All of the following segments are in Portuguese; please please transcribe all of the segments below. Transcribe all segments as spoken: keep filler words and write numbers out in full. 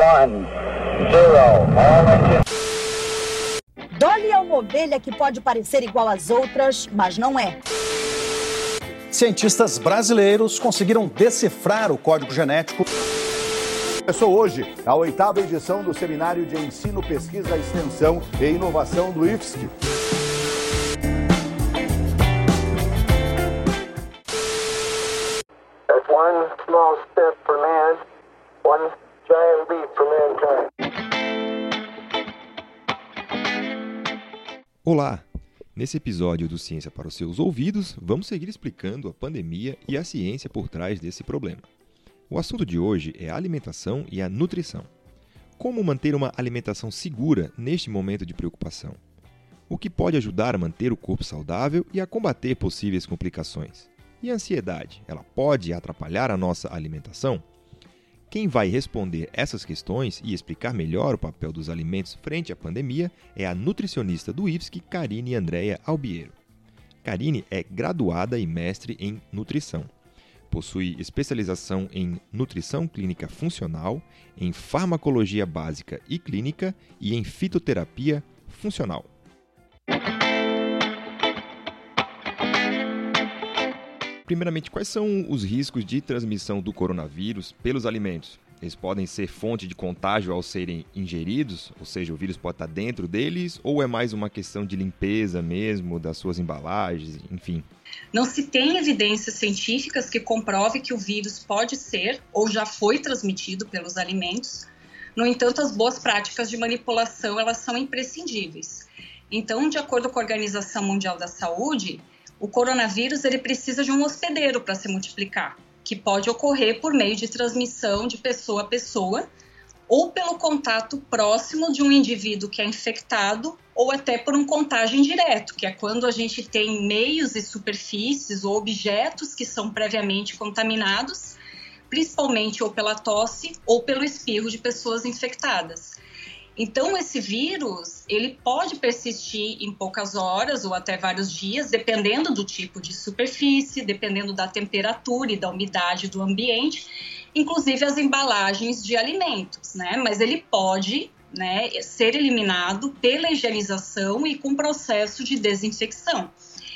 One, zero, all engine... Dolly é uma ovelha que pode parecer igual às outras, mas não é. Cientistas brasileiros conseguiram decifrar o código genético. Começou hoje a oitava edição do Seminário de Ensino, Pesquisa, Extensão e Inovação do I F S C. That's one small step for man, one giant leap for mankind. Olá! Nesse episódio do Ciência para os seus ouvidos, vamos seguir explicando a pandemia e a ciência por trás desse problema. O assunto de hoje é a alimentação e a nutrição. Como manter uma alimentação segura neste momento de preocupação? O que pode ajudar a manter o corpo saudável e a combater possíveis complicações? E a ansiedade, ela pode atrapalhar a nossa alimentação? Quem vai responder essas questões e explicar melhor o papel dos alimentos frente à pandemia é a nutricionista do I F S C, Karine Andréa Albiero. Karine é graduada e mestre em nutrição. Possui especialização em nutrição clínica funcional, em farmacologia básica e clínica e em fitoterapia funcional. Primeiramente, quais são os riscos de transmissão do coronavírus pelos alimentos? Eles podem ser fonte de contágio ao serem ingeridos, ou seja, o vírus pode estar dentro deles, ou é mais uma questão de limpeza mesmo, das suas embalagens, enfim? Não se tem evidências científicas que comprove que o vírus pode ser ou já foi transmitido pelos alimentos. No entanto, as boas práticas de manipulação, elas são imprescindíveis. Então, de acordo com a Organização Mundial da Saúde, o coronavírus ele precisa de um hospedeiro para se multiplicar, que pode ocorrer por meio de transmissão de pessoa a pessoa ou pelo contato próximo de um indivíduo que é infectado ou até por um contágio indireto, que é quando a gente tem meios e superfícies ou objetos que são previamente contaminados, principalmente ou pela tosse ou pelo espirro de pessoas infectadas. Então, esse vírus, ele pode persistir em poucas horas ou até vários dias, dependendo do tipo de superfície, dependendo da temperatura e da umidade do ambiente, inclusive as embalagens de alimentos, né? Mas ele pode, né, ser eliminado pela higienização e com processo de desinfecção.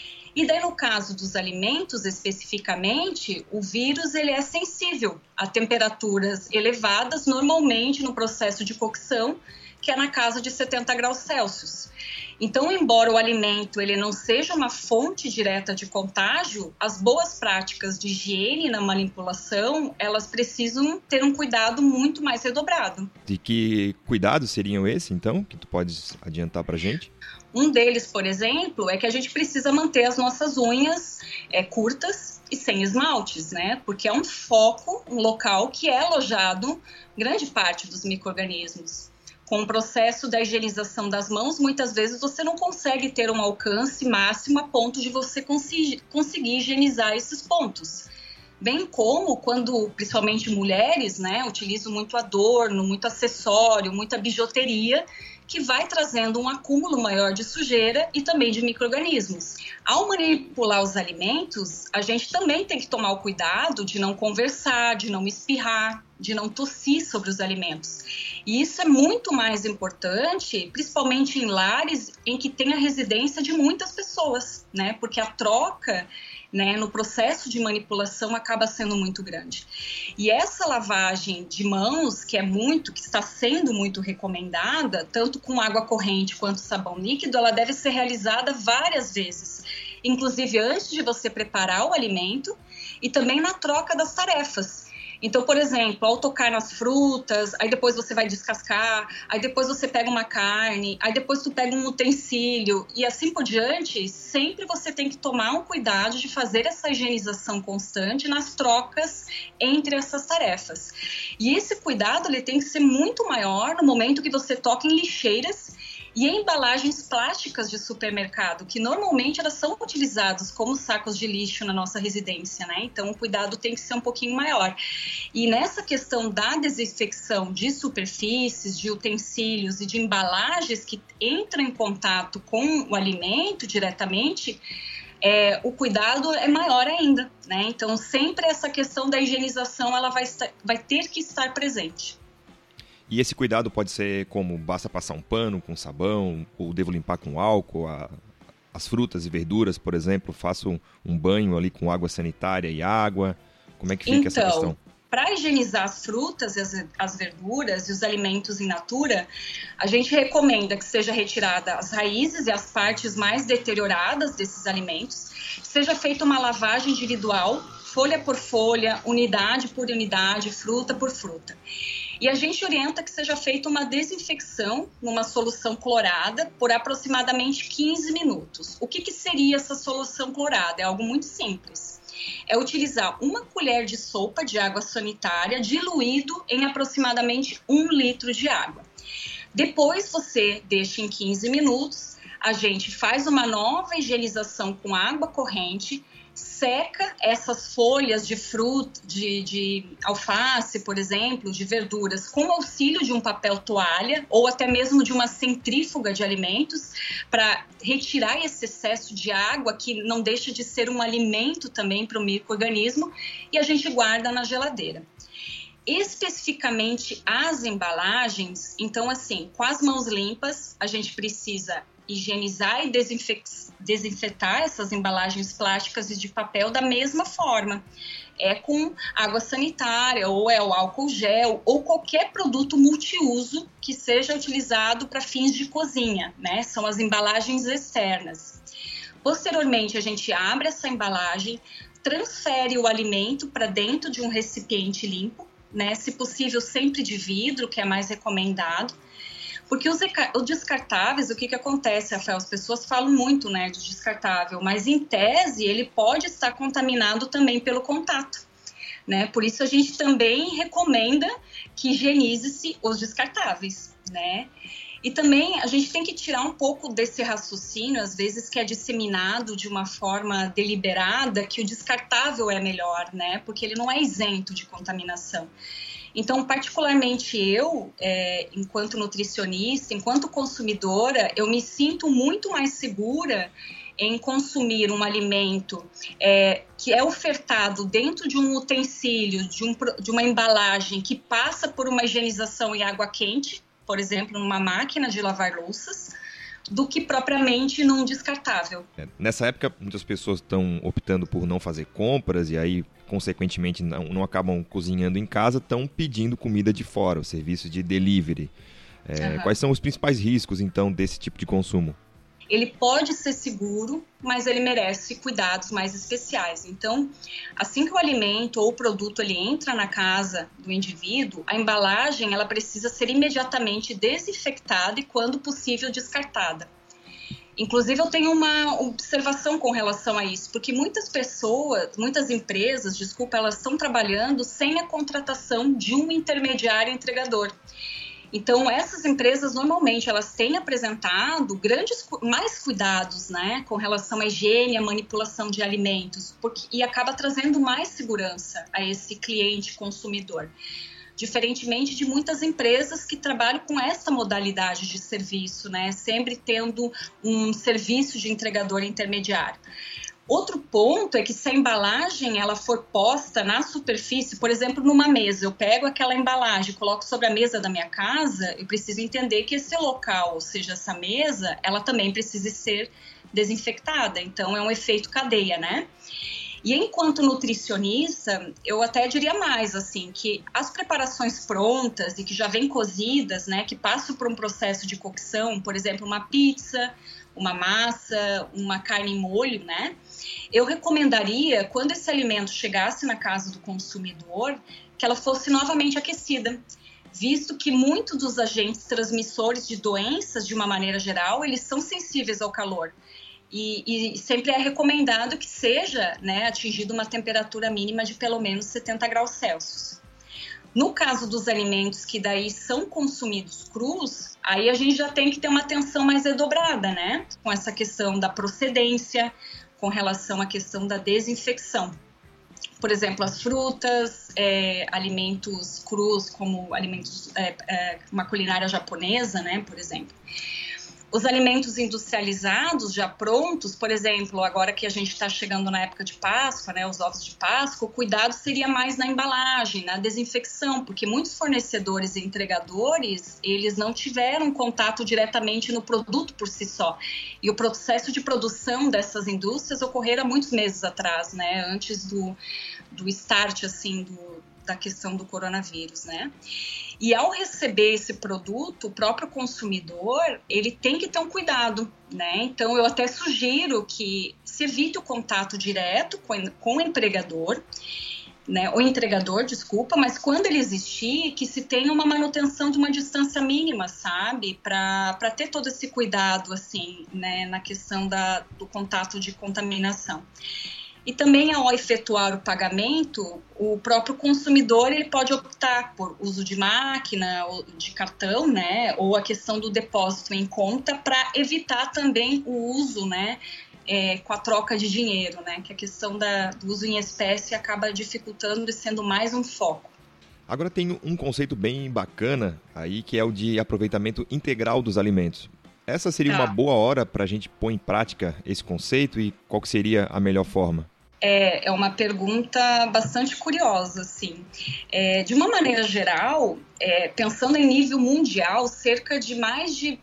E daí, no caso dos alimentos, especificamente, o vírus ele é sensível a temperaturas elevadas, normalmente no processo de cocção, que é na casa de setenta graus Celsius. Então, embora o alimento ele não seja uma fonte direta de contágio, as boas práticas de higiene na manipulação, elas precisam ter um cuidado muito mais redobrado. E que cuidados seriam esses, então, que tu podes adiantar pra gente? Um deles, por exemplo, é que a gente precisa manter as nossas unhas é, curtas e sem esmaltes, né? Porque é um foco, um local que é alojado grande parte dos micro-organismos. Com o processo da higienização das mãos, muitas vezes você não consegue ter um alcance máximo a ponto de você conseguir, conseguir higienizar esses pontos. Bem como quando, principalmente mulheres, né, utilizam muito adorno, muito acessório, muita bijuteria, que vai trazendo um acúmulo maior de sujeira e também de micro-organismos. Ao manipular os alimentos, a gente também tem que tomar o cuidado de não conversar, de não espirrar, de não tossir sobre os alimentos. E isso é muito mais importante, principalmente em lares em que tem a residência de muitas pessoas, né? Porque a troca, né, no processo de manipulação acaba sendo muito grande. E essa lavagem de mãos, que é muito, que está sendo muito recomendada, tanto com água corrente quanto sabão líquido, ela deve ser realizada várias vezes, inclusive antes de você preparar o alimento e também na troca das tarefas. Então, por exemplo, ao tocar nas frutas, aí depois você vai descascar, aí depois você pega uma carne, aí depois tu pega um utensílio e assim por diante, sempre você tem que tomar um cuidado de fazer essa higienização constante nas trocas entre essas tarefas. E esse cuidado ele tem que ser muito maior no momento que você toca em lixeiras e em embalagens plásticas de supermercado, que normalmente elas são utilizadas como sacos de lixo na nossa residência, né? Então o cuidado tem que ser um pouquinho maior. E nessa questão da desinfecção de superfícies, de utensílios e de embalagens que entram em contato com o alimento diretamente, é, o cuidado é maior ainda, né? Então sempre essa questão da higienização ela vai, estar, vai ter que estar presente. E esse cuidado pode ser como, basta passar um pano com sabão, ou devo limpar com álcool, a, as frutas e verduras, por exemplo, faço um, um banho ali com água sanitária e água, como é que fica então, essa questão? Para higienizar as frutas, as, as verduras e os alimentos in natura, a gente recomenda que seja retirada as raízes e as partes mais deterioradas desses alimentos, seja feita uma lavagem individual, folha por folha, unidade por unidade, fruta por fruta. E a gente orienta que seja feita uma desinfecção numa solução clorada por aproximadamente quinze minutos. O que, que seria essa solução clorada? É algo muito simples. É utilizar uma colher de sopa de água sanitária diluído em aproximadamente um litro de água. Depois você deixa em quinze minutos, a gente faz uma nova higienização com água corrente, seca essas folhas de fruta, de, de alface, por exemplo, de verduras, com o auxílio de um papel toalha ou até mesmo de uma centrífuga de alimentos para retirar esse excesso de água que não deixa de ser um alimento também para o micro-organismo e a gente guarda na geladeira. Especificamente as embalagens, então assim, com as mãos limpas, a gente precisa higienizar e desinfetar essas embalagens plásticas e de papel da mesma forma. É com água sanitária, ou é o álcool gel, ou qualquer produto multiuso que seja utilizado para fins de cozinha, né? São as embalagens externas. Posteriormente, a gente abre essa embalagem, transfere o alimento para dentro de um recipiente limpo, né? Se possível, sempre de vidro, que é mais recomendado. Porque os, os descartáveis, o que, que acontece, Rafael? As pessoas falam muito, né, de descartável, mas em tese ele pode estar contaminado também pelo contato, né? Por isso a gente também recomenda que higienize-se os descartáveis, né? E também a gente tem que tirar um pouco desse raciocínio, às vezes que é disseminado de uma forma deliberada, que o descartável é melhor, né? Porque ele não é isento de contaminação. Então, particularmente eu, é, enquanto nutricionista, enquanto consumidora, eu me sinto muito mais segura em consumir um alimento é, que é ofertado dentro de um utensílio, de, um, de uma embalagem que passa por uma higienização em água quente, por exemplo, numa máquina de lavar louças, do que propriamente num descartável. É, nessa época, muitas pessoas estão optando por não fazer compras e aí, consequentemente, não, não acabam cozinhando em casa, estão pedindo comida de fora, o serviço de delivery. É, uhum. Quais são os principais riscos, então, desse tipo de consumo? Ele pode ser seguro, mas ele merece cuidados mais especiais. Então, assim que o alimento ou o produto ele entra na casa do indivíduo, a embalagem ela precisa ser imediatamente desinfectada e, quando possível, descartada. Inclusive, eu tenho uma observação com relação a isso, porque muitas pessoas, muitas empresas, desculpa, elas estão trabalhando sem a contratação de um intermediário entregador. Então, essas empresas, normalmente, elas têm apresentado grandes, mais cuidados, né, com relação à higiene, à manipulação de alimentos, porque, e acaba trazendo mais segurança a esse cliente consumidor. Diferentemente de muitas empresas que trabalham com essa modalidade de serviço, né, sempre tendo um serviço de entregador intermediário. Outro ponto é que se a embalagem ela for posta na superfície, por exemplo, numa mesa, eu pego aquela embalagem, coloco sobre a mesa da minha casa, eu preciso entender que esse local, ou seja, essa mesa, ela também precisa ser desinfectada. Então, é um efeito cadeia, né? E enquanto nutricionista, eu até diria mais, assim, que as preparações prontas e que já vêm cozidas, né, que passam por um processo de cocção, por exemplo, uma pizza, uma massa, uma carne em molho, né, eu recomendaria, quando esse alimento chegasse na casa do consumidor, que ela fosse novamente aquecida, visto que muitos dos agentes transmissores de doenças, de uma maneira geral, eles são sensíveis ao calor. E, e sempre é recomendado que seja, né, atingida uma temperatura mínima de pelo menos setenta graus Celsius. No caso dos alimentos que daí são consumidos crus, aí a gente já tem que ter uma atenção mais redobrada, né? Com essa questão da procedência, com relação à questão da desinfecção. Por exemplo, as frutas, é, alimentos crus, como alimentos, é, é, uma culinária japonesa, né, por exemplo. Os alimentos industrializados, já prontos, por exemplo, agora que a gente está chegando na época de Páscoa, né, os ovos de Páscoa, o cuidado seria mais na embalagem, na desinfecção, porque muitos fornecedores e entregadores, eles não tiveram contato diretamente no produto por si só. E o processo de produção dessas indústrias ocorrera muitos meses atrás, né, antes do, do start, assim, do, da questão do coronavírus, né? E ao receber esse produto, o próprio consumidor, ele tem que ter um cuidado, né? Então, eu até sugiro que se evite o contato direto com, com o empregador, né? O entregador, desculpa, mas quando ele existir, que se tenha uma manutenção de uma distância mínima, sabe? Para para ter todo esse cuidado, assim, né? Na questão da, do contato de contaminação. E também, ao efetuar o pagamento, o próprio consumidor ele pode optar por uso de máquina, de cartão, né, ou a questão do depósito em conta para evitar também o uso, né, é, com a troca de dinheiro, né, que a questão da, do uso em espécie acaba dificultando e sendo mais um foco. Agora tem um conceito bem bacana aí, que é o de aproveitamento integral dos alimentos. Essa seria tá. uma boa hora para a gente pôr em prática esse conceito e qual que seria a melhor forma? É, é uma pergunta bastante curiosa, assim. É, de uma maneira geral, é, pensando em nível mundial, cerca de mais de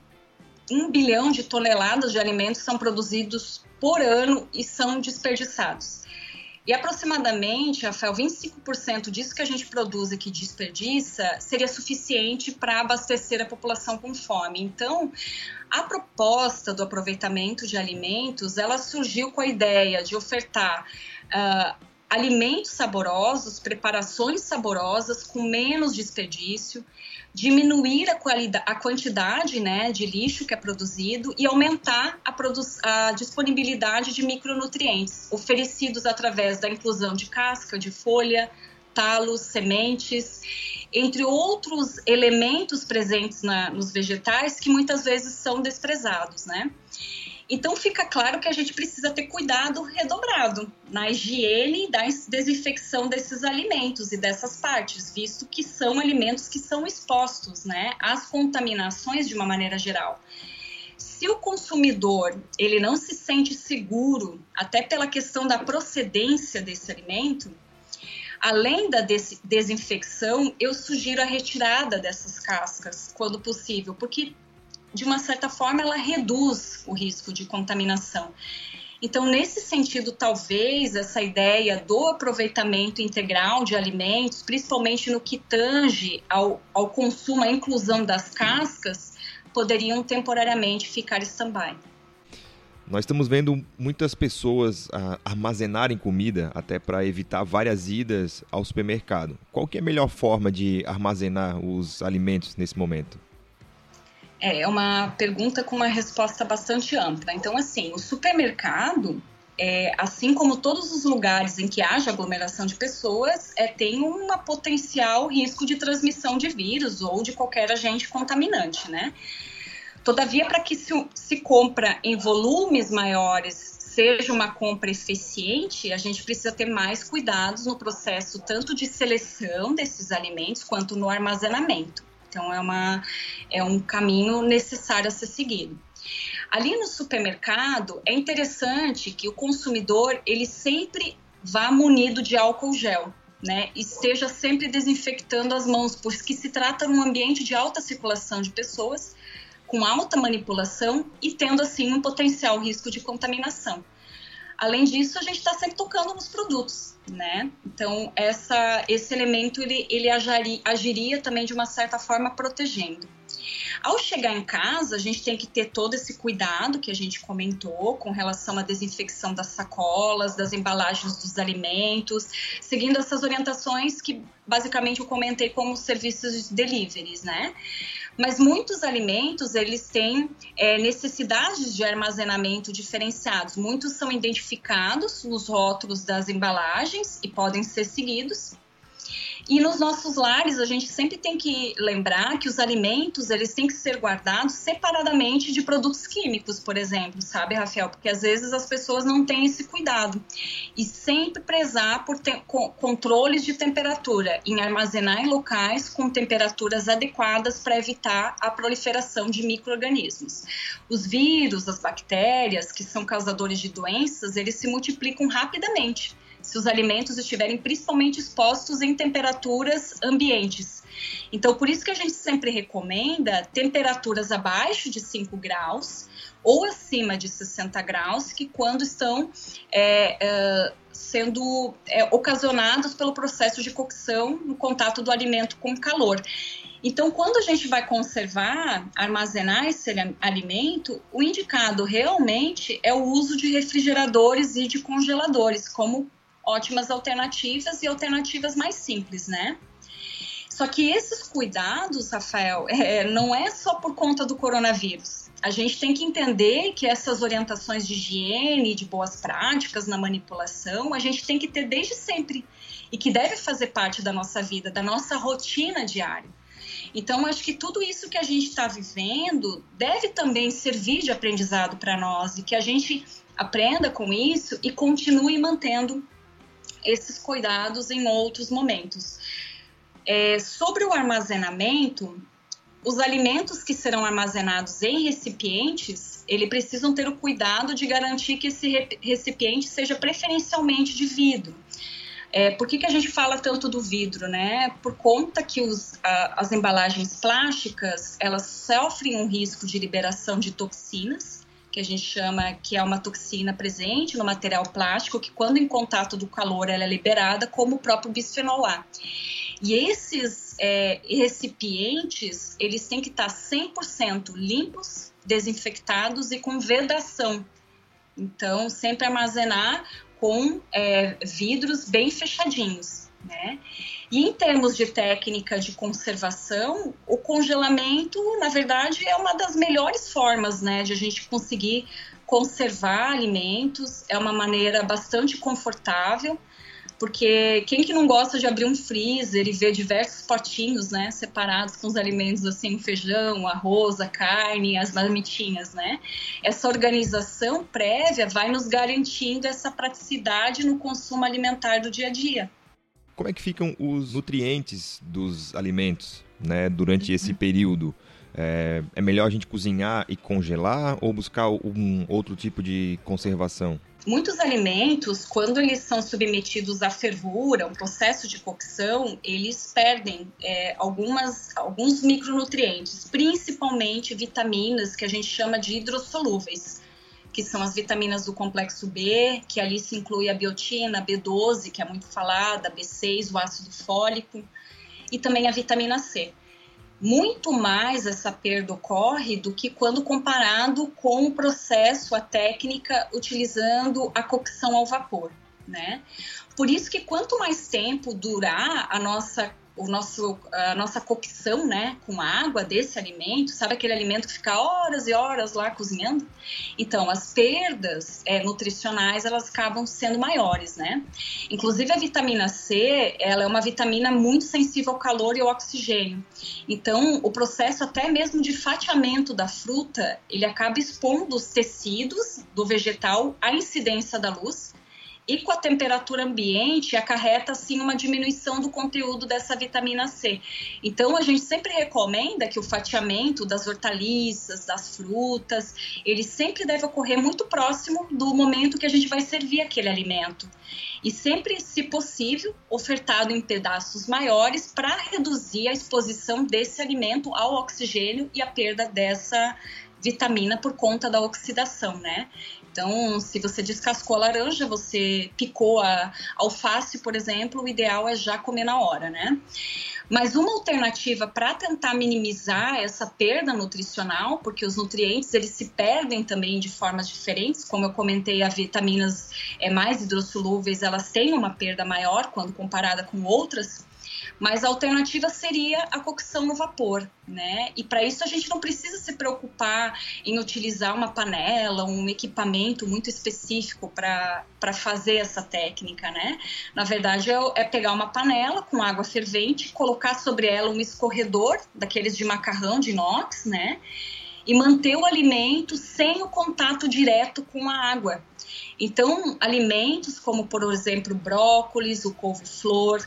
um bilhão de toneladas de alimentos são produzidos por ano e são desperdiçados. E aproximadamente, Rafael, vinte e cinco por cento disso que a gente produz e que desperdiça seria suficiente para abastecer a população com fome. Então, a proposta do aproveitamento de alimentos, ela surgiu com a ideia de ofertar uh, alimentos saborosos, preparações saborosas com menos desperdício, diminuir a, qualidade, a quantidade, né, de lixo que é produzido e aumentar a, produ- a disponibilidade de micronutrientes oferecidos através da inclusão de casca, de folha, talos, sementes, entre outros elementos presentes na, nos vegetais que muitas vezes são desprezados, né? Então, fica claro que a gente precisa ter cuidado redobrado na higiene e da desinfecção desses alimentos e dessas partes, visto que são alimentos que são expostos, né, às contaminações de uma maneira geral. Se o consumidor ele não se sente seguro, até pela questão da procedência desse alimento, além da des- desinfecção, eu sugiro a retirada dessas cascas, quando possível, porque de uma certa forma, ela reduz o risco de contaminação. Então, nesse sentido, talvez essa ideia do aproveitamento integral de alimentos, principalmente no que tange ao, ao consumo, à inclusão das cascas, poderiam temporariamente ficar stand-by. Nós estamos vendo muitas pessoas ah, armazenarem comida até para evitar várias idas ao supermercado. Qual que é a melhor forma de armazenar os alimentos nesse momento? É uma pergunta com uma resposta bastante ampla. Então, assim, o supermercado, é, assim como todos os lugares em que haja aglomeração de pessoas, é, tem um potencial risco de transmissão de vírus ou de qualquer agente contaminante, né? Todavia, para que se, se compra em volumes maiores seja uma compra eficiente, a gente precisa ter mais cuidados no processo tanto de seleção desses alimentos quanto no armazenamento. Então, é, uma, é um caminho necessário a ser seguido. Ali no supermercado, é interessante que o consumidor ele sempre vá munido de álcool gel, né? Esteja sempre desinfectando as mãos, porque se trata de um ambiente de alta circulação de pessoas, com alta manipulação e tendo, assim, um potencial risco de contaminação. Além disso, a gente está sempre tocando nos produtos, né? Então, essa, esse elemento, ele, ele agiria, agiria também de uma certa forma protegendo. Ao chegar em casa, a gente tem que ter todo esse cuidado que a gente comentou com relação à desinfecção das sacolas, das embalagens dos alimentos, seguindo essas orientações que basicamente eu comentei como serviços de deliveries, né? Mas muitos alimentos, eles têm é, necessidades de armazenamento diferenciados. Muitos são identificados nos rótulos das embalagens e podem ser seguidos. E nos nossos lares, a gente sempre tem que lembrar que os alimentos, eles têm que ser guardados separadamente de produtos químicos, por exemplo, sabe, Rafael? Porque às vezes as pessoas não têm esse cuidado. E sempre prezar por te- controles de temperatura, em armazenar em locais com temperaturas adequadas para evitar a proliferação de micro-organismos. Os vírus, as bactérias, que são causadores de doenças, eles se multiplicam rapidamente se os alimentos estiverem principalmente expostos em temperaturas ambientes. Então, por isso que a gente sempre recomenda temperaturas abaixo de cinco graus ou acima de sessenta graus, que quando estão é, é, sendo é, ocasionados pelo processo de cocção no contato do alimento com calor. Então, quando a gente vai conservar, armazenar esse alimento, o indicado realmente é o uso de refrigeradores e de congeladores, como ótimas alternativas e alternativas mais simples, né? Só que esses cuidados, Rafael, é, não é só por conta do coronavírus. A gente tem que entender que essas orientações de higiene, de boas práticas na manipulação, a gente tem que ter desde sempre e que deve fazer parte da nossa vida, da nossa rotina diária. Então, acho que tudo isso que a gente está vivendo deve também servir de aprendizado para nós e que a gente aprenda com isso e continue mantendo esses cuidados em outros momentos. É, sobre o armazenamento, os alimentos que serão armazenados em recipientes, eles precisam ter o cuidado de garantir que esse recipiente seja preferencialmente de vidro. É, por que que a gente fala tanto do vidro, né? Por conta que os, a, as embalagens plásticas, elas sofrem um risco de liberação de toxinas, que a gente chama que é uma toxina presente no material plástico, que quando em contato do calor ela é liberada, como o próprio bisfenol A. E esses é, recipientes, eles têm que estar cem por cento limpos, desinfectados e com vedação. Então, sempre armazenar com é, vidros bem fechadinhos, né? E em termos de técnica de conservação, o congelamento, na verdade, é uma das melhores formas, né, de a gente conseguir conservar alimentos. É uma maneira bastante confortável, porque quem que não gosta de abrir um freezer e ver diversos potinhos, né, separados com os alimentos, assim, o feijão, o arroz, a carne, as marmitinhas, né? Essa organização prévia vai nos garantindo essa praticidade no consumo alimentar do dia a dia. Como é que ficam os nutrientes dos alimentos, né, durante esse período? É, é melhor a gente cozinhar e congelar ou buscar um outro tipo de conservação? Muitos alimentos, quando eles são submetidos à fervura, ao processo de cocção, eles perdem é, algumas, alguns micronutrientes, principalmente vitaminas que a gente chama de hidrossolúveis, que são as vitaminas do complexo B, que ali se inclui a biotina, a B doze, que é muito falada, a B seis, o ácido fólico, e também a vitamina C. Muito mais essa perda ocorre do que quando comparado com o processo, a técnica utilizando a cocção ao vapor, né? Por isso que quanto mais tempo durar a nossa, o nosso, a nossa cocção, né, com água desse alimento, sabe aquele alimento que fica horas e horas lá cozinhando? Então, as perdas é, nutricionais, elas acabam sendo maiores, né? Inclusive, a vitamina C, ela é uma vitamina muito sensível ao calor e ao oxigênio. Então, o processo até mesmo de fatiamento da fruta, ele acaba expondo os tecidos do vegetal à incidência da luz, e com a temperatura ambiente acarreta assim uma diminuição do conteúdo dessa vitamina C. Então a gente sempre recomenda que o fatiamento das hortaliças, das frutas, ele sempre deve ocorrer muito próximo do momento que a gente vai servir aquele alimento. E sempre, se possível, ofertado em pedaços maiores para reduzir a exposição desse alimento ao oxigênio e a perda dessa vitamina por conta da oxidação, né? Então, se você descascou a laranja, você picou a alface, por exemplo, o ideal é já comer na hora, né? Mas uma alternativa para tentar minimizar essa perda nutricional, porque os nutrientes eles se perdem também de formas diferentes, como eu comentei, as vitaminas é, mais hidrossolúveis, elas têm uma perda maior quando comparada com outras. Mas a alternativa seria a cocção no vapor, né? E para isso a gente não precisa se preocupar em utilizar uma panela, um equipamento muito específico para para fazer essa técnica, né? Na verdade, é, é pegar uma panela com água fervente, colocar sobre ela um escorredor, daqueles de macarrão de inox, né? E manter o alimento sem o contato direto com a água. Então, alimentos como, por exemplo, brócolis, o couve-flor,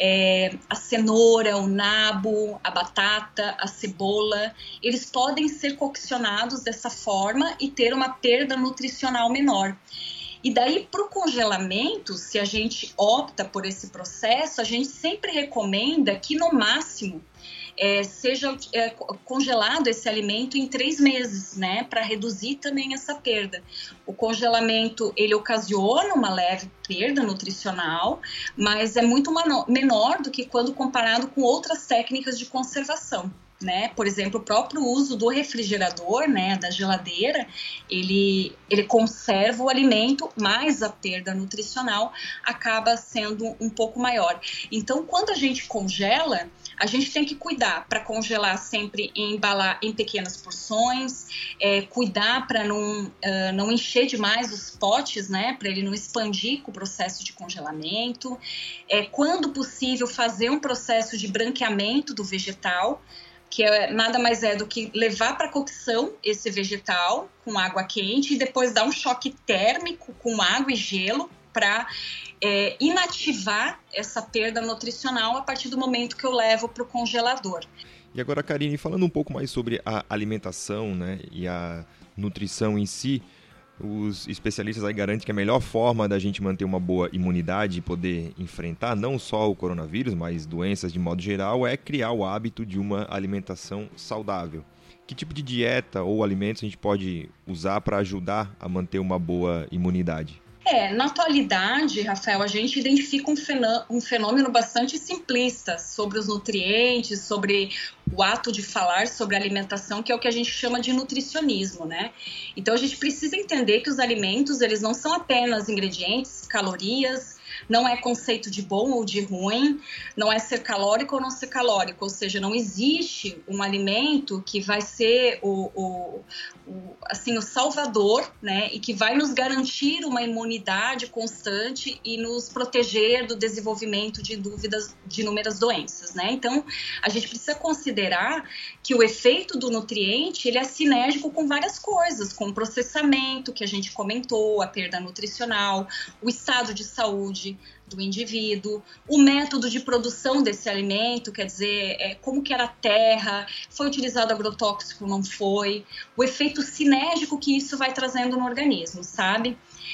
é, a cenoura, o nabo, a batata, a cebola, eles podem ser coccionados dessa forma e ter uma perda nutricional menor. E daí, para o congelamento, se a gente opta por esse processo, a gente sempre recomenda que, no máximo, É, seja é, congelado esse alimento em três meses, né, para reduzir também essa perda. O congelamento, ele ocasiona uma leve perda nutricional, mas é muito menor do que quando comparado com outras técnicas de conservação, né? Por exemplo, o próprio uso do refrigerador, né, da geladeira, ele, ele conserva o alimento, mas a perda nutricional acaba sendo um pouco maior. Então, quando a gente congela, a gente tem que cuidar para congelar sempre e embalar em pequenas porções, é, cuidar para não, uh, não encher demais os potes, né, para ele não expandir com o processo de congelamento. É, quando possível, fazer um processo de branqueamento do vegetal, que é, nada mais é do que levar para cocção esse vegetal com água quente e depois dar um choque térmico com água e gelo para é, inativar essa perda nutricional a partir do momento que eu levo para o congelador. E agora, Karine, falando um pouco mais sobre a alimentação, né, e a nutrição em si, os especialistas aí garantem que a melhor forma da gente manter uma boa imunidade e poder enfrentar não só o coronavírus, mas doenças de modo geral, é criar o hábito de uma alimentação saudável. Que tipo de dieta ou alimentos a gente pode usar para ajudar a manter uma boa imunidade? É, na atualidade, Rafael, a gente identifica um fenômeno, um fenômeno bastante simplista sobre os nutrientes, sobre o ato de falar sobre alimentação, que é o que a gente chama de nutricionismo, né? Então, a gente precisa entender que os alimentos, eles não são apenas ingredientes, calorias, não é conceito de bom ou de ruim, não é ser calórico ou não ser calórico, ou seja, não existe um alimento que vai ser o, o, o, assim, o salvador, né, e que vai nos garantir uma imunidade constante e nos proteger do desenvolvimento de dúvidas de inúmeras doenças, né? Então, a gente precisa considerar que o efeito do nutriente, ele é sinérgico com várias coisas, com o processamento que a gente comentou, a perda nutricional, o estado de saúde do indivíduo, o método de produção desse alimento, quer dizer, é, como que era a terra, foi utilizado agrotóxico, não foi, o efeito sinérgico que isso vai trazendo no organismo, sabe?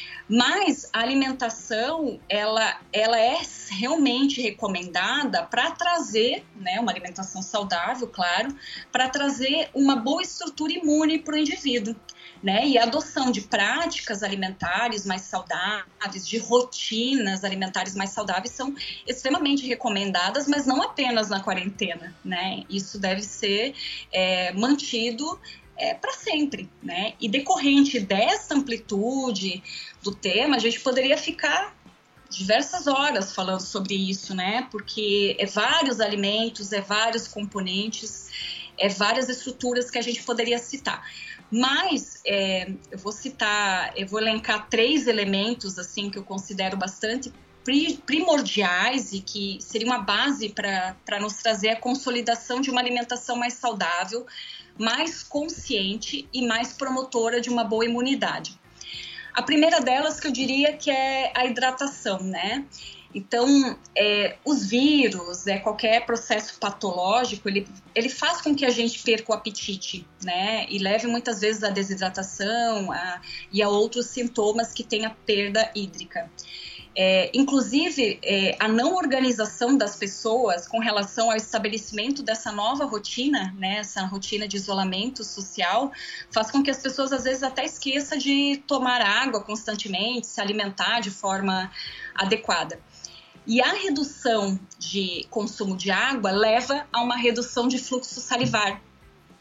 Mas a alimentação, ela, ela é realmente recomendada para trazer, né, uma alimentação saudável, claro, para trazer uma boa estrutura imune para o indivíduo, né? E a adoção de práticas alimentares mais saudáveis, de rotinas alimentares mais saudáveis são extremamente recomendadas, mas não apenas na quarentena, né? Isso deve ser é, mantido É, para sempre, né? E decorrente dessa amplitude do tema, a gente poderia ficar diversas horas falando sobre isso, né? Porque é vários alimentos, é vários componentes, é várias estruturas que a gente poderia citar. Mas é, eu vou citar, eu vou elencar três elementos assim que eu considero bastante primordiais e que seriam uma base para nos trazer a consolidação de uma alimentação mais saudável, mais consciente e mais promotora de uma boa imunidade. A primeira delas que eu diria que é a hidratação, né? Então, é, os vírus, é, qualquer processo patológico, ele, ele faz com que a gente perca o apetite, né? E leve muitas vezes à desidratação a, e a outros sintomas que têm a perda hídrica. É, inclusive, é, a não organização das pessoas com relação ao estabelecimento dessa nova rotina, né, essa rotina de isolamento social, faz com que as pessoas às vezes até esqueçam de tomar água constantemente, se alimentar de forma adequada. E a redução de consumo de água leva a uma redução de fluxo salivar.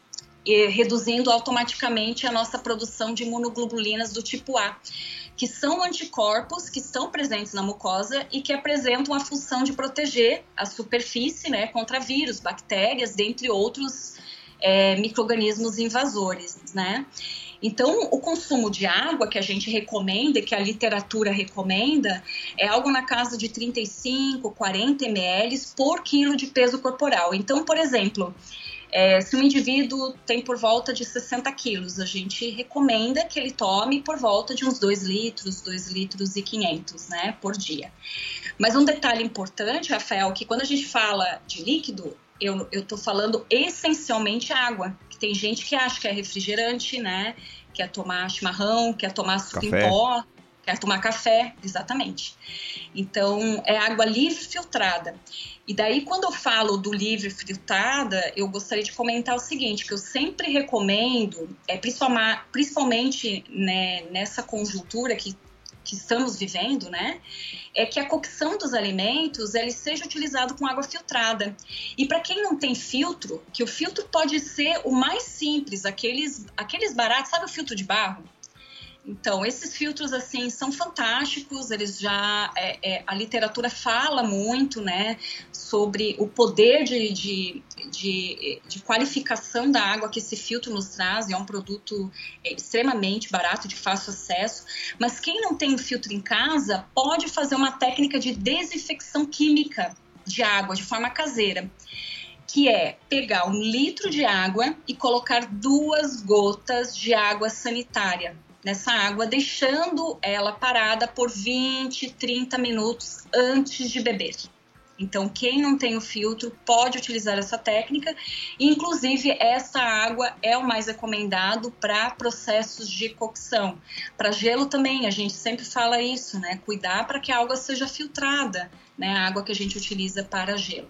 e reduzindo automaticamente a nossa produção de imunoglobulinas do tipo A, que são anticorpos que estão presentes na mucosa e que apresentam a função de proteger a superfície, né, contra vírus, bactérias, dentre outros é, micro-organismos invasores, né? Então, o consumo de água que a gente recomenda, que a literatura recomenda, é algo na casa de trinta e cinco, quarenta mililitros por quilo de peso corporal. Então, por exemplo, é, se um indivíduo tem por volta de sessenta quilos, a gente recomenda que ele tome por volta de uns dois litros, dois litros e quinhentos, né, por dia. Mas um detalhe importante, Rafael, que quando a gente fala de líquido, eu estou falando essencialmente água, que tem gente que acha que é refrigerante, né, quer tomar chimarrão, quer tomar suco café. em pó, quer tomar café, exatamente. Então, é água livre filtrada. E daí, quando eu falo do livre filtrada, eu gostaria de comentar o seguinte, que eu sempre recomendo, é, principalmente né, nessa conjuntura que que estamos vivendo, né, é que a cocção dos alimentos ele seja utilizado com água filtrada. E para quem não tem filtro, que o filtro pode ser o mais simples, aqueles, aqueles baratos, sabe o filtro de barro? Então, esses filtros, assim, são fantásticos, eles já, é, é, a literatura fala muito, né, sobre o poder de, de, de, de qualificação da água que esse filtro nos traz, é um produto extremamente barato, de fácil acesso, mas quem não tem o filtro em casa pode fazer uma técnica de desinfecção química de água, de forma caseira, que é pegar um litro de água e colocar duas gotas de água sanitária nessa água, deixando ela parada por vinte, trinta minutos antes de beber. Então, quem não tem o filtro pode utilizar essa técnica. Inclusive, essa água é o mais recomendado para processos de cocção. Para gelo também, a gente sempre fala isso, né? Cuidar para que a água seja filtrada, né? A água que a gente utiliza para gelo.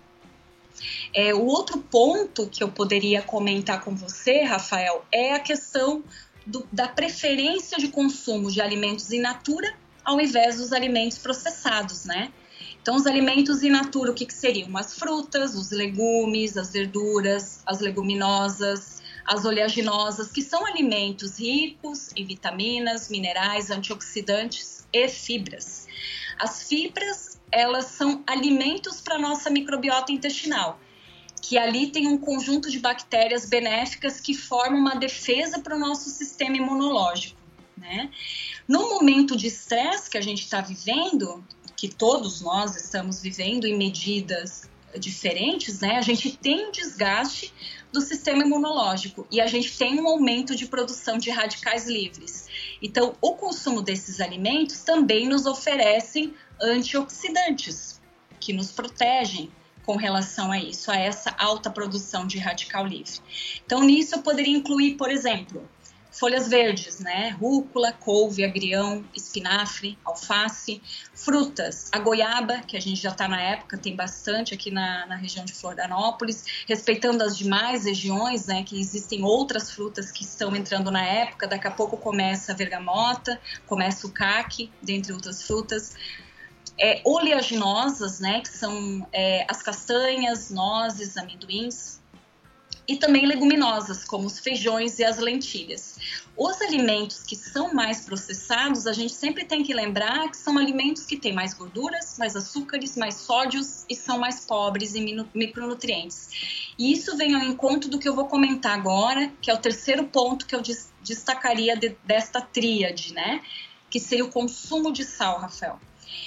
É, o outro ponto que eu poderia comentar com você, Rafael, é a questão Do, da preferência de consumo de alimentos in natura ao invés dos alimentos processados, né? Então, os alimentos in natura, o que, que seriam? As frutas, os legumes, as verduras, as leguminosas, as oleaginosas, que são alimentos ricos em vitaminas, minerais, antioxidantes e fibras. As fibras, elas são alimentos para a nossa microbiota intestinal, que ali tem um conjunto de bactérias benéficas que formam uma defesa para o nosso sistema imunológico, né? No momento de estresse que a gente está vivendo, que todos nós estamos vivendo em medidas diferentes, né? A gente tem um desgaste do sistema imunológico e a gente tem um aumento de produção de radicais livres. Então, o consumo desses alimentos também nos oferecem antioxidantes, que nos protegem com relação a isso, a essa alta produção de radical livre. Então, nisso eu poderia incluir, por exemplo, folhas verdes, né? Rúcula, couve, agrião, espinafre, alface, frutas, a goiaba, que a gente já está na época, tem bastante aqui na, na região de Florianópolis, respeitando as demais regiões, né? Que existem outras frutas que estão entrando na época, daqui a pouco começa a bergamota, começa o caqui, dentre outras frutas. É, oleaginosas, né, que são é, as castanhas, nozes, amendoins, e também leguminosas, como os feijões e as lentilhas. Os alimentos que são mais processados, a gente sempre tem que lembrar que são alimentos que têm mais gorduras, mais açúcares, mais sódios e são mais pobres em micronutrientes. E isso vem ao encontro do que eu vou comentar agora, que é o terceiro ponto que eu destacaria de, desta tríade, né, que seria o consumo de sal, Rafael.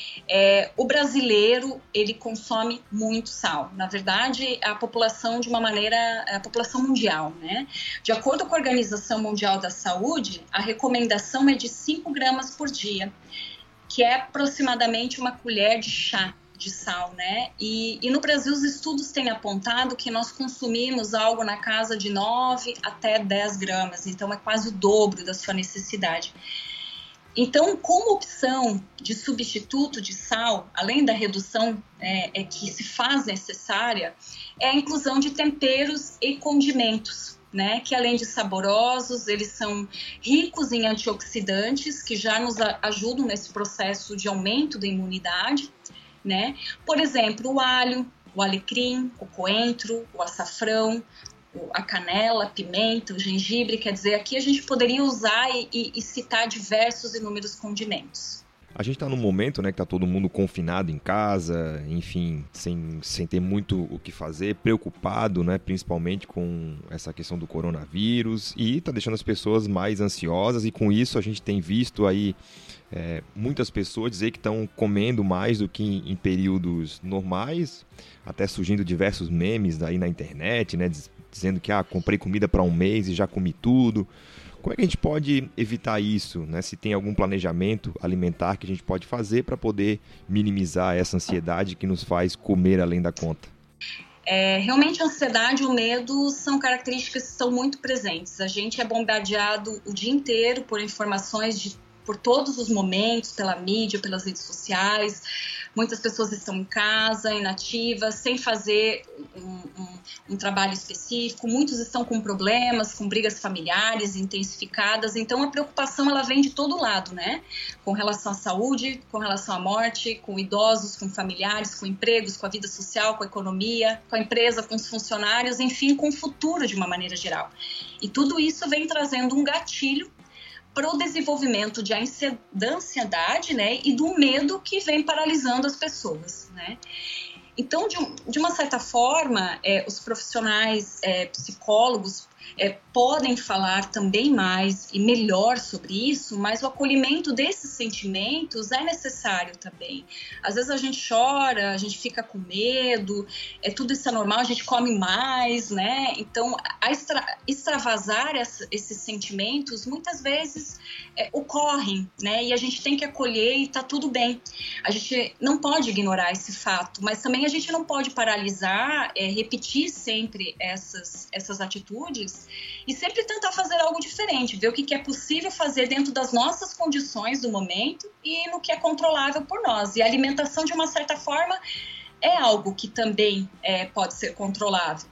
É, o brasileiro, ele consome muito sal. Na verdade, a população de uma maneira, a população mundial, né? De acordo com a Organização Mundial da Saúde, a recomendação é de cinco gramas por dia, que é aproximadamente uma colher de chá de sal, né? E, e no Brasil, os estudos têm apontado que nós consumimos algo na casa de nove até dez gramas, então é quase o dobro da sua necessidade. Então, como opção de substituto de sal, além da redução é, é que se faz necessária, é a inclusão de temperos e condimentos, né? Que além de saborosos, eles são ricos em antioxidantes, que já nos ajudam nesse processo de aumento da imunidade, né? Por exemplo, o alho, o alecrim, o coentro, o açafrão, a canela, a pimenta, o gengibre, quer dizer, aqui a gente poderia usar e, e, e citar diversos inúmeros condimentos. A gente está num momento, né, que está todo mundo confinado em casa, enfim, sem, sem ter muito o que fazer, preocupado, né, principalmente com essa questão do coronavírus, e está deixando as pessoas mais ansiosas, e com isso a gente tem visto aí é, muitas pessoas dizer que estão comendo mais do que em, em períodos normais, até surgindo diversos memes aí na internet, né, dizendo que ah, comprei comida para um mês e já comi tudo. Como é que a gente pode evitar isso, né? Se tem algum planejamento alimentar que a gente pode fazer para poder minimizar essa ansiedade que nos faz comer além da conta? É, realmente a ansiedade e o medo são características que estão muito presentes. A gente é bombardeado o dia inteiro por informações de, por todos os momentos, pela mídia, pelas redes sociais. Muitas pessoas estão em casa, inativas, sem fazer um, um, um trabalho específico. Muitos estão com problemas, com brigas familiares intensificadas. Então, a preocupação ela vem de todo lado, né? Com relação à saúde, com relação à morte, com idosos, com familiares, com empregos, com a vida social, com a economia, com a empresa, com os funcionários, enfim, com o futuro de uma maneira geral. E tudo isso vem trazendo um gatilho para o desenvolvimento de da ansiedade, né, e do medo que vem paralisando as pessoas, né? Então, de, de uma certa forma, é, os profissionais é, psicólogos é, podem falar também mais e melhor sobre isso, mas o acolhimento desses sentimentos é necessário também. Às vezes a gente chora, a gente fica com medo, é, tudo isso é normal, a gente come mais, né? Então, a extra, extravasar essa, esses sentimentos muitas vezes é, ocorrem, né? E a gente tem que acolher e tá tudo bem. A gente não pode ignorar esse fato, mas também a gente não pode paralisar, é, repetir sempre essas, essas atitudes e sempre tentar fazer algo diferente, ver o que é possível fazer dentro das nossas condições do momento e no que é controlável por nós. E a alimentação, de uma certa forma, é algo que também é, pode ser controlável.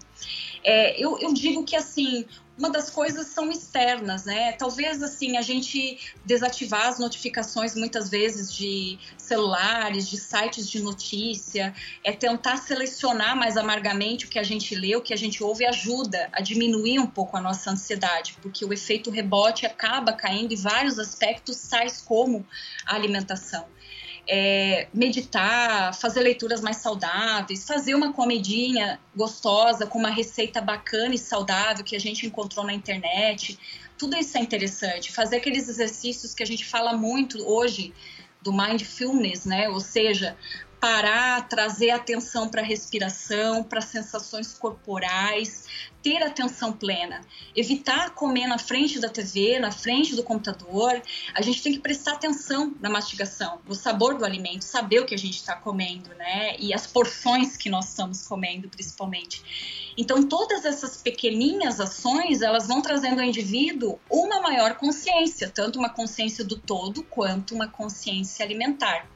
É, eu, eu digo que, assim, uma das coisas são externas, né? Talvez, assim, a gente desativar as notificações, muitas vezes, de celulares, de sites de notícia, é tentar selecionar mais amargamente o que a gente lê, o que a gente ouve, ajuda a diminuir um pouco a nossa ansiedade, porque o efeito rebote acaba caindo em vários aspectos, tais como a alimentação. É, meditar, fazer leituras mais saudáveis, fazer uma comidinha gostosa com uma receita bacana e saudável que a gente encontrou na internet, tudo isso é interessante. Fazer aqueles exercícios que a gente fala muito hoje do mindfulness, né? Ou seja, parar, trazer atenção para a respiração, para as sensações corporais, ter atenção plena, evitar comer na frente da T V, na frente do computador. A gente tem que prestar atenção na mastigação, no sabor do alimento, saber o que a gente está comendo, né? E as porções que nós estamos comendo, principalmente. Então, todas essas pequeninhas ações, elas vão trazendo ao indivíduo uma maior consciência, tanto uma consciência do todo, quanto uma consciência alimentar.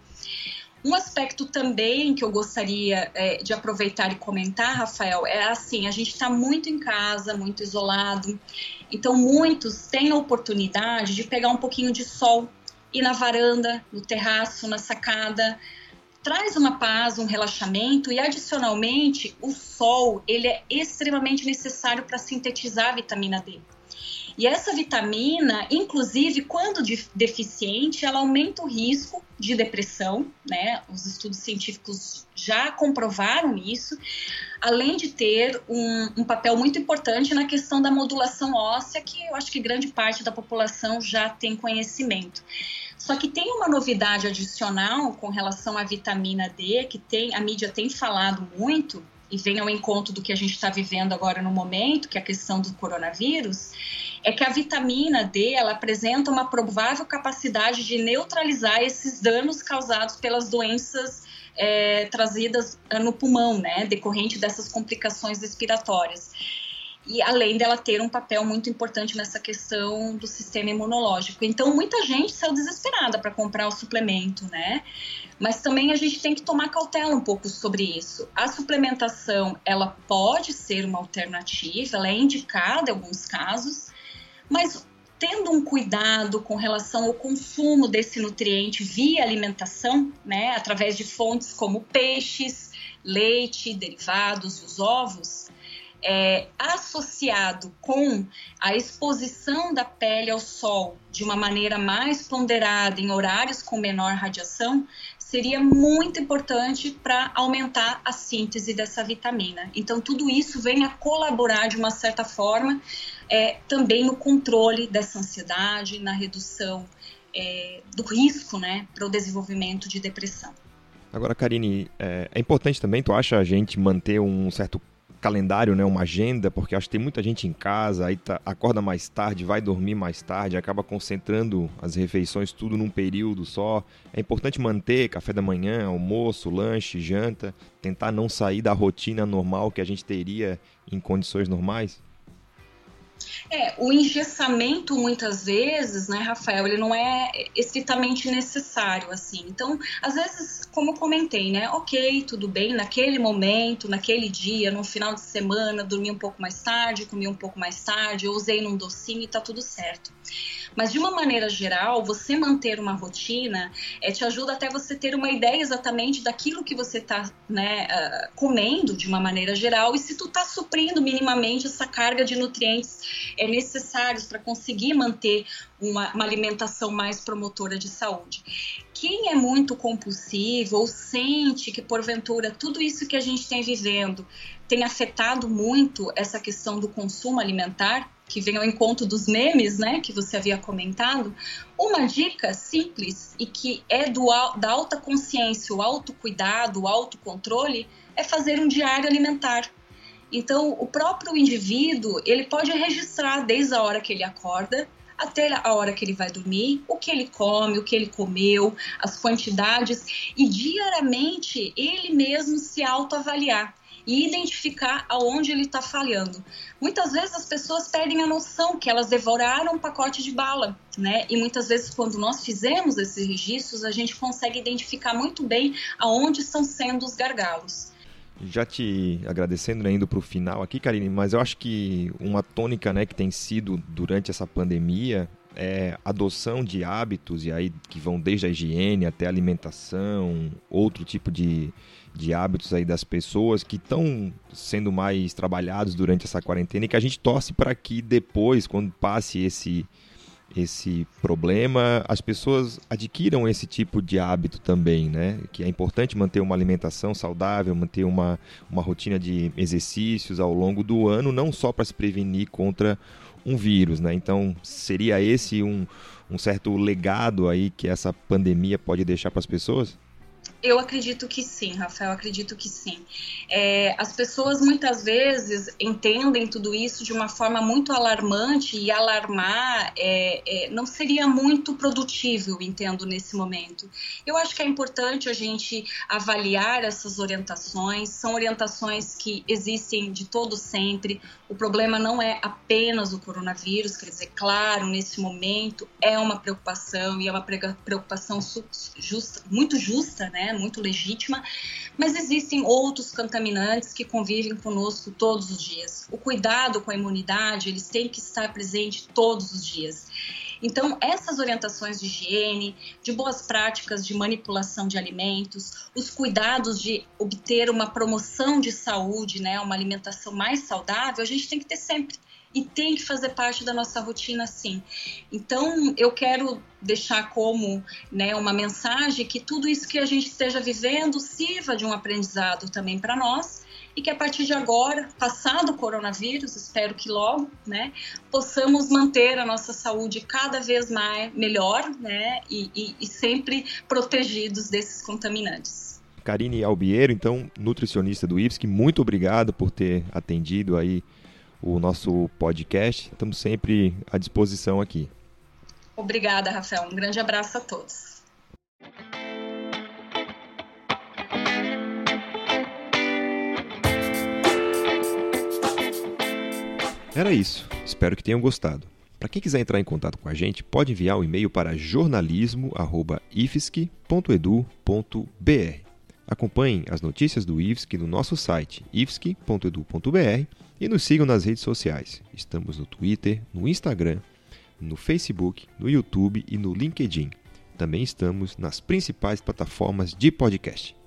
Um aspecto também que eu gostaria é, de aproveitar e comentar, Rafael, é assim, a gente está muito em casa, muito isolado, então muitos têm a oportunidade de pegar um pouquinho de sol, ir na varanda, no terraço, na sacada, traz uma paz, um relaxamento e, adicionalmente, o sol ele é extremamente necessário para sintetizar a vitamina D. E essa vitamina, inclusive, quando deficiente, ela aumenta o risco de depressão, né? Os estudos científicos já comprovaram isso, além de ter um, um papel muito importante na questão da modulação óssea, que eu acho que grande parte da população já tem conhecimento. Só que tem uma novidade adicional com relação à vitamina D, que tem, a mídia tem falado muito, e vem ao encontro do que a gente está vivendo agora no momento, que é a questão do coronavírus, é que a vitamina D ela apresenta uma provável capacidade de neutralizar esses danos causados pelas doenças é, trazidas no pulmão, né, decorrente dessas complicações respiratórias. E além dela ter um papel muito importante nessa questão do sistema imunológico. Então, muita gente saiu desesperada para comprar o suplemento, né? Mas também a gente tem que tomar cautela um pouco sobre isso. A suplementação, ela pode ser uma alternativa, ela é indicada em alguns casos, mas tendo um cuidado com relação ao consumo desse nutriente via alimentação, né? Através de fontes como peixes, leite, derivados e os ovos, é, associado com a exposição da pele ao sol de uma maneira mais ponderada em horários com menor radiação, seria muito importante para aumentar a síntese dessa vitamina. Então, tudo isso vem a colaborar de uma certa forma é, também no controle dessa ansiedade, na redução é, do risco, né, para o desenvolvimento de depressão. Agora, Karine, é, é importante também, tu acha, a gente manter um certo calendário, né, uma agenda, porque acho que tem muita gente em casa, aí tá, acorda mais tarde, vai dormir mais tarde, acaba concentrando as refeições tudo num período só. É importante manter café da manhã, almoço, lanche, janta, tentar não sair da rotina normal que a gente teria em condições normais? É, o engessamento muitas vezes, né, Rafael, ele não é estritamente necessário, assim. Então, às vezes, como eu comentei, né, ok, tudo bem, naquele momento, naquele dia, no final de semana, dormi um pouco mais tarde, comi um pouco mais tarde, eu usei num docinho e tá tudo certo. Mas, de uma maneira geral, você manter uma rotina é, te ajuda até você ter uma ideia exatamente daquilo que você está, né, uh, comendo, de uma maneira geral, e se tu está suprindo minimamente essa carga de nutrientes é, necessários para conseguir manter uma, uma alimentação mais promotora de saúde. Quem é muito compulsivo ou sente que, porventura, tudo isso que a gente tem vivendo tem afetado muito essa questão do consumo alimentar, que vem ao encontro dos memes, né, que você havia comentado, uma dica simples e que é do, da alta consciência, o autocuidado, o autocontrole, é fazer um diário alimentar. Então, o próprio indivíduo, ele pode registrar desde a hora que ele acorda até a hora que ele vai dormir, o que ele come, o que ele comeu, as quantidades, e diariamente ele mesmo se autoavaliar e identificar aonde ele está falhando. Muitas vezes as pessoas perdem a noção que elas devoraram um pacote de bala, né? E muitas vezes quando nós fizemos esses registros, a gente consegue identificar muito bem aonde estão sendo os gargalos. Já te agradecendo, né, indo para o final aqui, Karine, mas eu acho que uma tônica, né, que tem sido durante essa pandemia é a adoção de hábitos, e aí que vão desde a higiene até a alimentação, outro tipo de, de hábitos aí das pessoas que estão sendo mais trabalhados durante essa quarentena e que a gente torce para que depois, quando passe esse... esse problema, as pessoas adquiram esse tipo de hábito também, né? Que é importante manter uma alimentação saudável, manter uma, uma rotina de exercícios ao longo do ano, não só para se prevenir contra um vírus, né? Então, seria esse um, um certo legado aí que essa pandemia pode deixar para as pessoas? Eu acredito que sim, Rafael, acredito que sim. É, as pessoas muitas vezes entendem tudo isso de uma forma muito alarmante e alarmar é, é, não seria muito produtível, entendo, nesse momento. Eu acho que é importante a gente avaliar essas orientações, são orientações que existem de todo sempre. O problema não é apenas o coronavírus, quer dizer, claro, nesse momento é uma preocupação e é uma preocupação justa, muito justa, né? Muito legítima, mas existem outros contaminantes que convivem conosco todos os dias. O cuidado com a imunidade, eles têm que estar presentes todos os dias. Então, essas orientações de higiene, de boas práticas de manipulação de alimentos, os cuidados de obter uma promoção de saúde, né, uma alimentação mais saudável, a gente tem que ter sempre. E tem que fazer parte da nossa rotina, sim. Então, eu quero deixar como, né, uma mensagem que tudo isso que a gente esteja vivendo sirva de um aprendizado também para nós e que a partir de agora, passado o coronavírus, espero que logo, né, possamos manter a nossa saúde cada vez mais melhor, né, e, e, e sempre protegidos desses contaminantes. Karine Albiero, então, nutricionista do I F S C, muito obrigado por ter atendido aí o nosso podcast. Estamos sempre à disposição aqui. Obrigada, Rafael. Um grande abraço a todos. Era isso. Espero que tenham gostado. Para quem quiser entrar em contato com a gente, pode enviar um e-mail para jornalismo arroba i f s c ponto e d u ponto b r. Acompanhem as notícias do I F S C no nosso site i f s c ponto e d u ponto b r e nos sigam nas redes sociais. Estamos no Twitter, no Instagram, no Facebook, no YouTube e no LinkedIn. Também estamos nas principais plataformas de podcast.